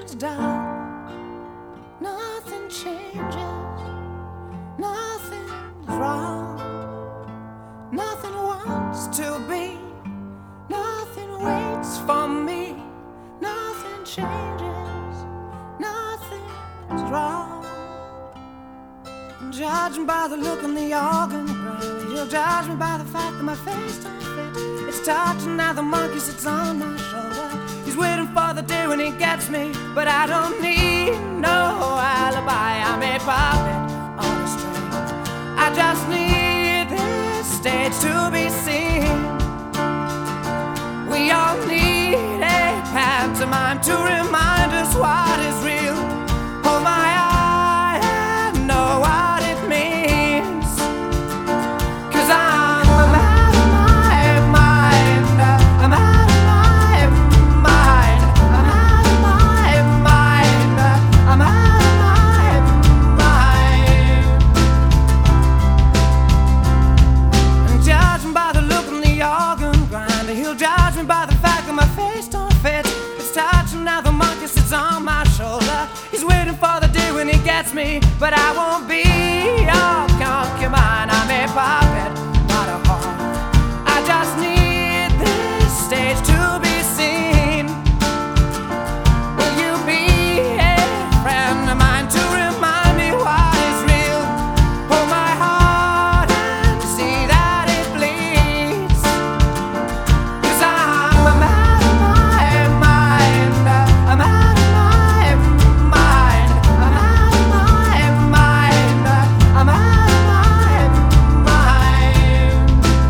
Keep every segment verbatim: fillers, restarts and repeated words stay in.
Nothing's done, nothing changes, nothing's wrong, nothing wants to be, nothing waits for me, nothing changes, nothing's wrong. Judging by the look in the organ grind, you'll judge me by the fact that my face don't fit. It's touching now, the monkey sits on my shoulder. He's waiting for the day when he gets me, but I don't need no alibi. I'm a puppet on a string. I just need this stage to be seen. We all need a pantomime to remind us what is real. Hold my eye and know what it means, 'cause I'm out of my mind. I'm out of my mind. I'm out of my mind. I'm out of my mind. And judging by the look in the organ grinder, he'll judge me by the fact that my face don't fit. It's touching now, the monkey sits on my shoulder. He's waiting for the day when he gets me, but I won't be your concubine. I'm a puppet, not a whore. I just need this stage to be seen. Will you be a friend of mine to remind me what is real? Hold my heart and see that it bleeds, 'cause I'm out of my mind. I'm out of my mind. I'm out of my mind. I'm out of my mind.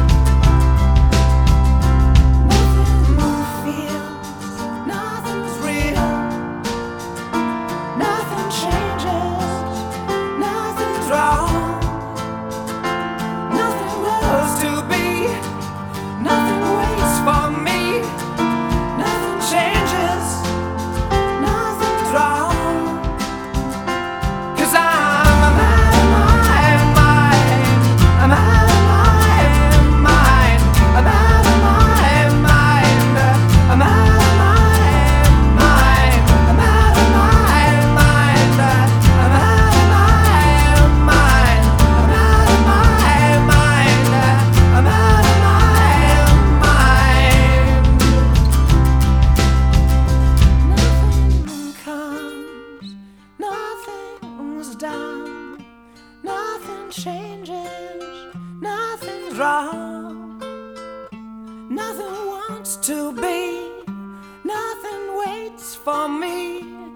Nothing feels, nothing's real, nothing changes, nothing's wrong, nothing grows to be, nothing waits for me, nothing changes, nothing's wrong, 'cause I'm out of my mind. I'm out of my mind. I'm out of my mind. I'm out of my mind. I'm out of my mind. I'm out of my mind. I'm out of my mind. I'm out of my mind. Nothing comes, nothing's done, nothing changes, nothing's wrong, nothing wants to be, nothing waits for me,